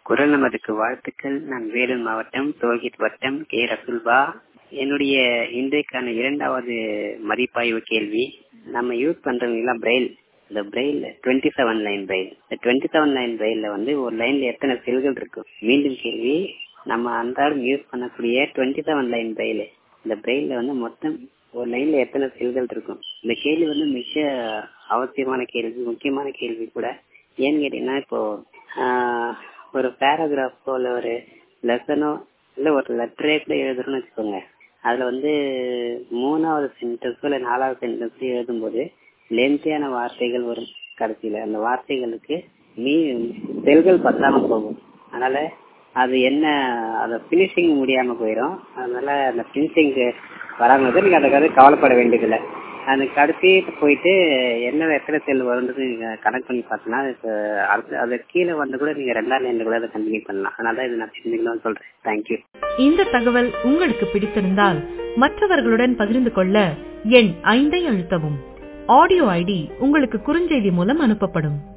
குரல் நமதுக்கு வாழ்த்துக்கள். நான் வேலூர் மாவட்டம் தோல்கேட் வட்டம் கே ரசுல்பா. என்னுடைய இன்றைக்கான இரண்டாவது மதிப்பாய்வு கேள்வி, நம்ம யூஸ் பண்றவங்க பிரெயில், இந்த பிரெயில் 27 லைன் பிரெயில். இந்த 27 லைன் பிரெயில்ல ஒரு லைன்ல எத்தனை செல்கள் இருக்கும்? மீண்டும் கேள்வி, நம்ம அன்றாடம் யூஸ் பண்ணக்கூடிய 27 லைன் பிரெயில், இந்த பிரெயில்ல மொத்தம் ஒரு லைன்ல எத்தனை செல்கள் இருக்கும்? இந்த கேள்வி மிக அவசியமான கேள்வி, முக்கியமான கேள்வி கூட. ஏன்னு கேட்டீங்கன்னா, இப்போ ஒரு பேராகிராஃபோ இல்ல ஒரு லெசனோ இல்ல ஒரு லெட்டரே கூட எழுதுறோம்னு வச்சுக்கோங்க. அதுல 3வது சென்டென்ஸோ இல்ல 4வது சென்டென்ஸோ எழுதும்போது லென்த்தியான வார்த்தைகள் வரும். கடைசியில அந்த வார்த்தைகளுக்கு செல்கள் பத்தாம போகும். அதனால அது என்ன, அத பினிஷிங் முடியாம போயிடும். அதனால அந்த பினிஷிங் வராம நீங்க அதுக்காக கவலைப்பட வேண்டியதில்லை. அதுக்கு அடுத்து போயிட்டு என்ன எத்தனை செல் வரும்ன்றது நீங்க கனெக்ட் பண்ணி பார்த்தோம்னா, அது கீழே கூட நீங்க 2வது லைன்ல கூட அதை கண்டினியூ பண்ணலாம். அதனால இது நான் தெரிஞ்சுக்கணும்னு சொல்றேன். தேங்க்யூ. இந்த தகவல் உங்களுக்கு பிடித்திருந்தால் மற்றவர்களுடன் பகிர்ந்து கொள்ள எண் 5 அழுத்தவும். ஆடியோ ஐடி உங்களுக்கு குறுஞ்செய்தி மூலம் அனுப்பப்படும்.